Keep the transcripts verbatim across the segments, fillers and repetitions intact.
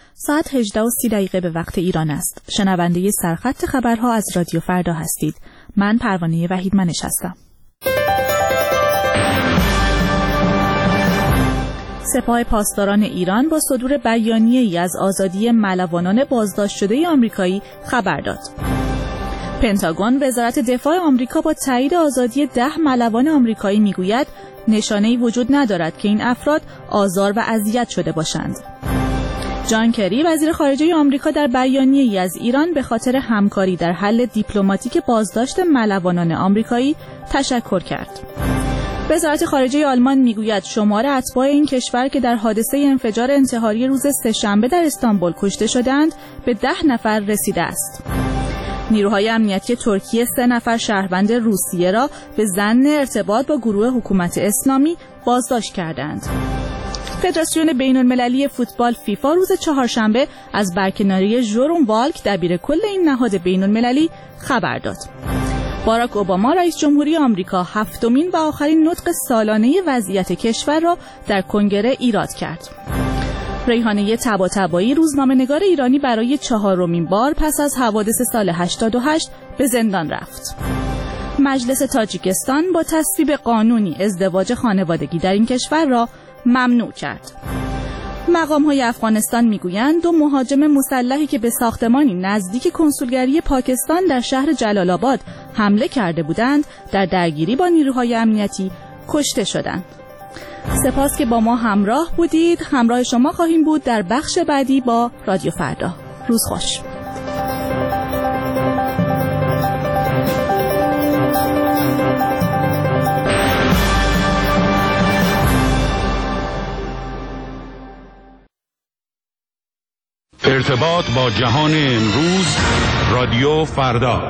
ساعت هجده و سی دقیقه به وقت ایران است. شنونده سرخط خبرها از رادیو فردا هستید. من پروانه وحیدمنش هستم. سپاه پاسداران ایران با صدور بیانیه‌ای از آزادی ملوانان بازداشت شده آمریکایی خبر داد. پنتاگون وزارت دفاع آمریکا با تایید آزادی ده ملوان آمریکایی میگوید نشانه‌ای وجود ندارد که این افراد آزار و اذیت شده باشند. جان کری وزیر خارجه آمریکا در بیانیه‌ای از ایران به خاطر همکاری در حل دیپلماتیک بازداشت ملوانان آمریکایی تشکر کرد. وزارت خارجه آلمان میگوید شمار اتباع این کشور که در حادثه انفجار انتحاری روز سه‌شنبه در استانبول کشته شدند به ده نفر رسیده است. نیروهای امنیتی ترکیه سه نفر شهروند روسیه را به ظن ارتباط با گروه حکومت اسلامی بازداشت کردند. فدراسیون بین‌المللی فوتبال فیفا روز چهارشنبه از برکناری ژروم والک دبیرکل این نهاد بین‌المللی خبر داد. باراک اوباما رئیس جمهوری آمریکا هفتمین و آخرین نطق سالانه وضعیت کشور را در کنگره ایراد کرد. ریحانه طباطبایی روزنامه‌نگار ایرانی برای چهارمین بار پس از حوادث سال هشتاد و هشت به زندان رفت. مجلس تاجیکستان با تصویب قانونی ازدواج خانوادگی در این کشور را ممنوع کرد. مقام‌های افغانستان میگویند دو مهاجم مسلحی که به ساختمانی نزدیک کنسولگری پاکستان در شهر جلال آباد حمله کرده بودند در درگیری با نیروهای امنیتی کشته شدند. سپاس که با ما همراه بودید. همراه شما خواهیم بود در بخش بعدی با رادیو فردا. روز خوش. ارتباط با جهان امروز، رادیو فردا.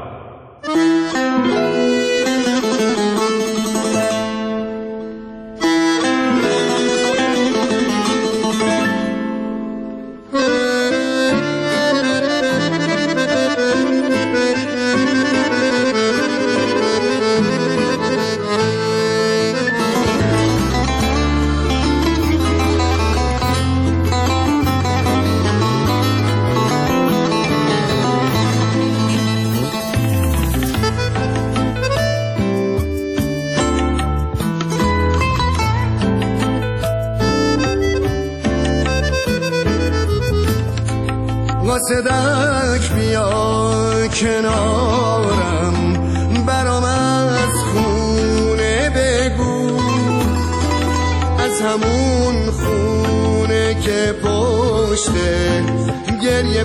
صدق بیا کنارم برام از خونه بگو، از همون خونه که پشته گریه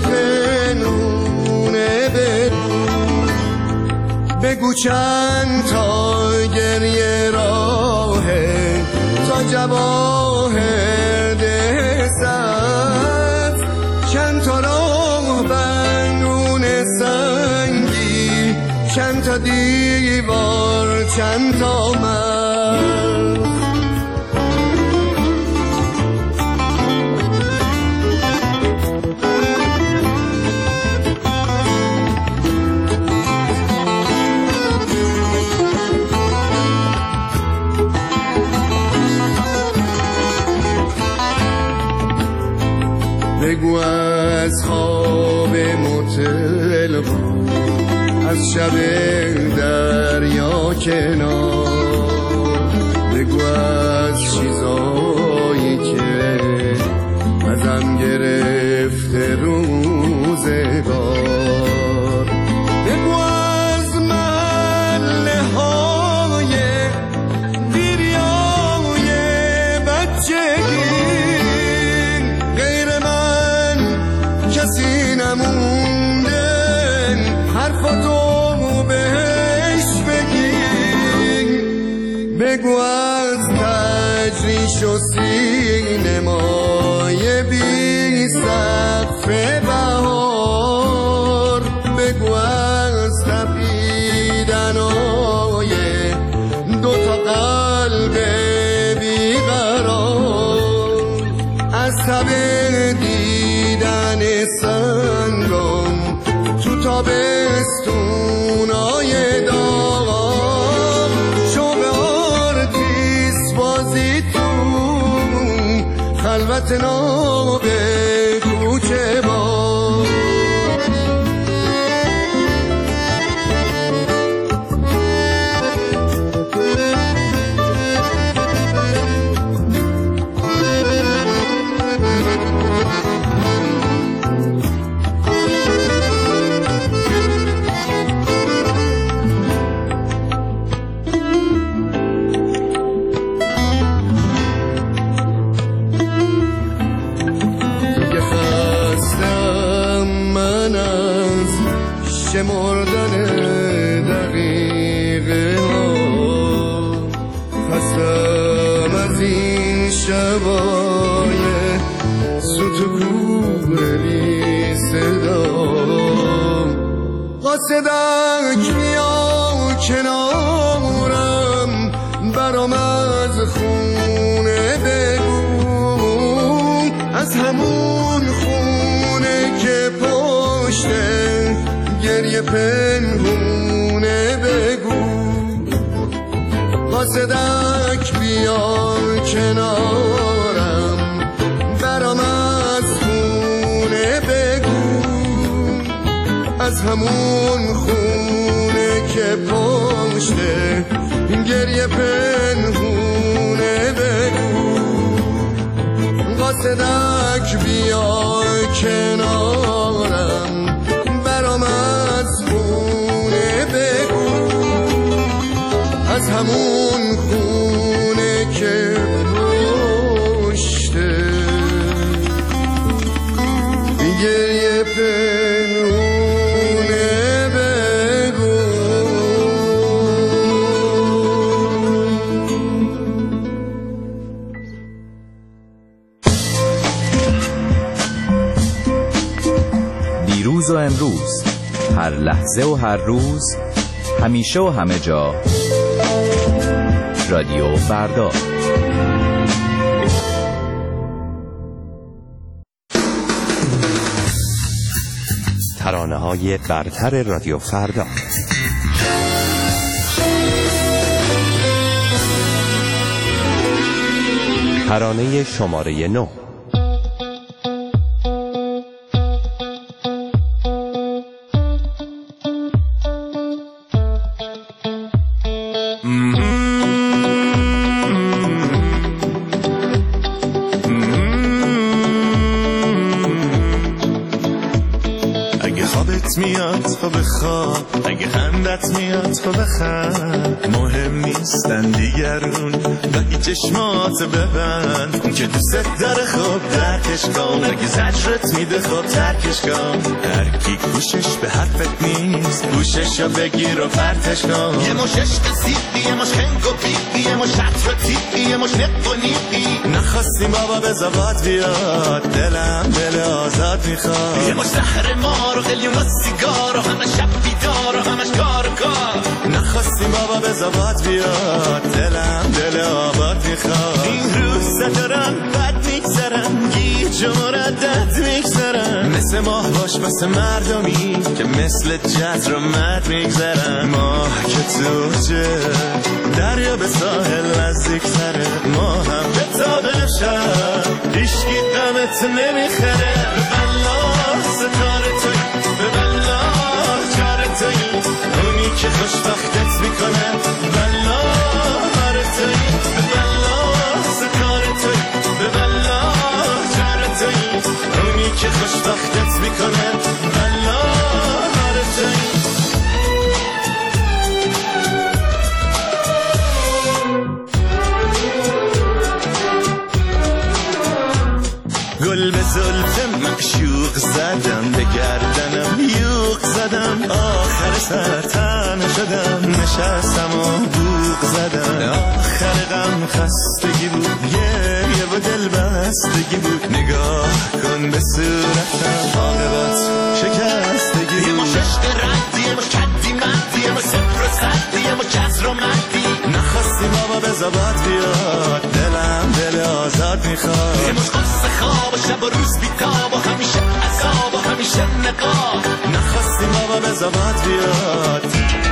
پنونه بگو، بگو چند تا گریه راهه تا جواهر دستت، چند تا راه سنگی، چند تا دیوار، چند تا من. بگو از خواب متل بود، از شب دریا کنار، بگو از چیزایی که ازم گرفته روزگار، بگو از محله های دیریای بچگی، غیر من کسی نمونده حرفاتو بهش بگی، بگو از تجریش و سینمای بی سقف بهار، بگو از تپیدنای دوتا قلب بیقرار، از تب دیدن سنگم تو تابستونای داغ، شوق آرتیس بازی تو خلوت ناب کوچه شمردن دقیقه ها، خستم از این شبای سوت و کور بی صدا. قاصدک بیا کنارم، برام از خونه بگو، از همون خونه که پشته گریه پنهونه بگو. قاصدک بیا کنارم، برام از خونه بگو، از همون خونه که پشته گریه پنهونه بگو. قاصدک بیا کنارم، برام از خونه بگو، از همون خونه که پشته گریه پنهونه بگو. دیروز و امروز، هر لحظه و هر روز، همیشه و همه جا، رادیو فردا. ترانه‌های برتر رادیو فردا. ترانه شماره نه. میاد خب بخواب، اگه خندت میاد خب بخند، مهم نیستن دیگرون گاهی چشمات ببند، که دوست داره خب درکش کن، اگه زجرت میده خب ترکش کن، هر کی گوشش به حرفت نیست گوششو بگیر و پرتش کن. یه مش عشق سیدی، یه مش خنگ و بیدی، یه مش عطر تیدی، یه مش نق و نیدی، نخواستیم بابا به زباد بیاد، دلم دل آزاد میخواد، یه مش زهر مار و قلیون و سیگار و همه شب بیدار و همش کار و کار، نخواستیم بابا به زباد بیاد، دلم دل آباد میخواد. این روزا دارم بد میگذرم، گیج و مردد میگذرم، مثل ماه باش مثل مردمی که مثل جزر و مد میگذرم. ماه که توجه دریا به ساحل نزدیک تره، ما هم به تابه شب هیچکی غمت نمیخره. به بلا ستاره توی، به بلا جاره توی، اونی که خوشبختت میکنه، بلا هاره توی، به بلا ستاره توی، به بلا جاره توی، اونی که خوشبختت میکنه، بلا هاره توی. گل به زلف معشوق زدم، به گردنم یوق زدم، آخر سر تنه شدم، نشستم و بوق زدم، آخر غم خستگی بود، گریه و دل بستگی بود، نگاه کن به صورتم، عاقبت شکستگی بود. یه مش عشق ردی، یه مش کدی مدی، یه مش صفر و صدی، یه مش جزر و مدی، نخواستی بابا به زباد بیاد، دلم دل آزاد میخواد. یه مش قصه خواب و شب و روز بیتاب و همیشه عذاب و همیشه نقاب، نخواستی بابا به زباد بیاد.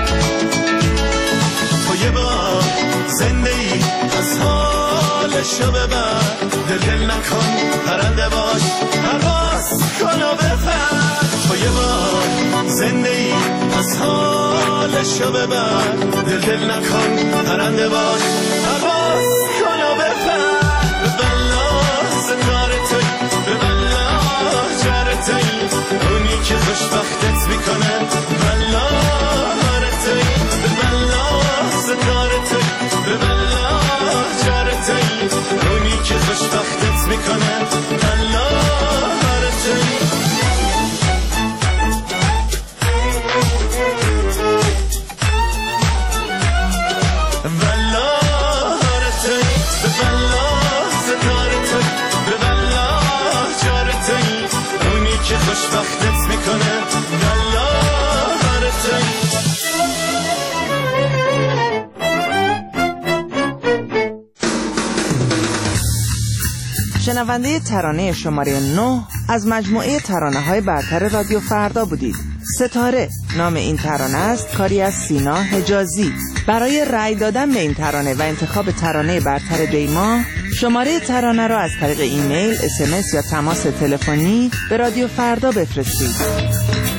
تو یه بار زنده ای از حالشو ببر، دل دل نکن پرنده باش، پرواز کن و بپر. تو یه بار زنده ای از حالشو ببر، دل دل نکن پرنده باش، پرواز کن و بپر. به بلا ستاره توی، به بلا جاره توی، اونی که خوشبختت میکنه، بلا هاره توی، به بلا ستاره توی، به بلا جاره توی، اونی که خوشبختت میکنه، بلا هاره توی. شنونده ترانه شماره نه از مجموعه ترانه‌های برتر رادیو فردا بودید. ستاره نام این ترانه است، کاری از سینا حجازی. برای رأی دادن به این ترانه و انتخاب ترانه برتر دیما، شماره ترانه را از طریق ایمیل، اس ام اس یا تماس تلفنی به رادیو فردا بفرستید.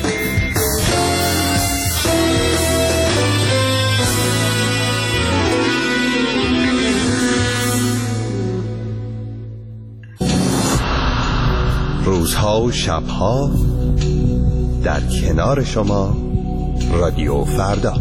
روزها و شبها در کنار شما رادیو فردا.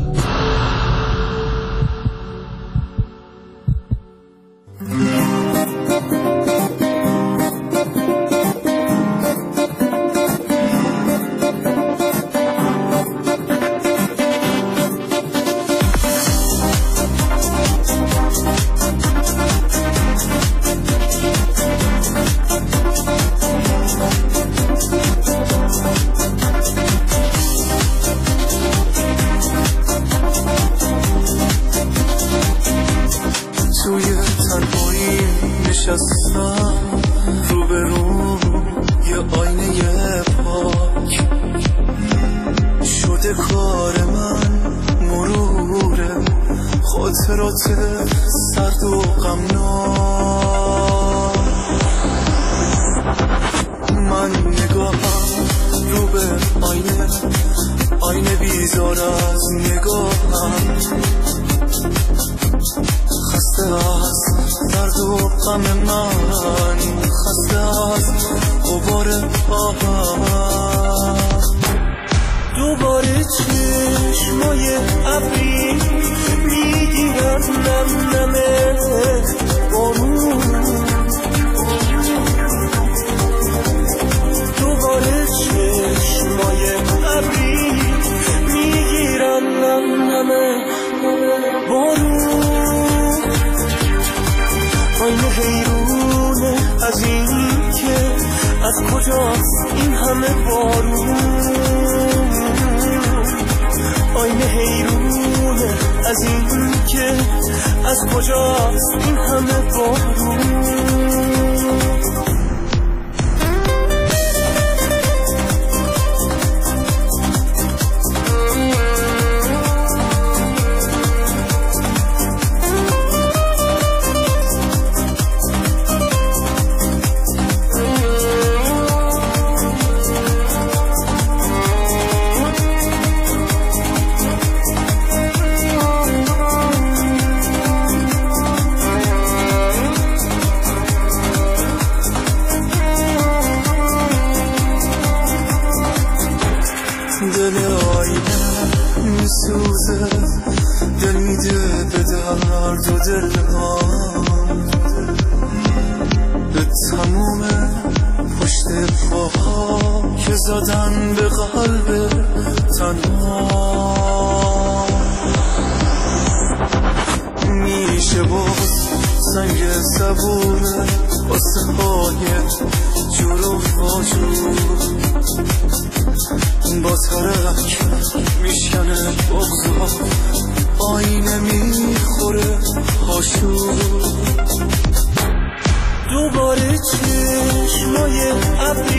دوباره چشمای ابری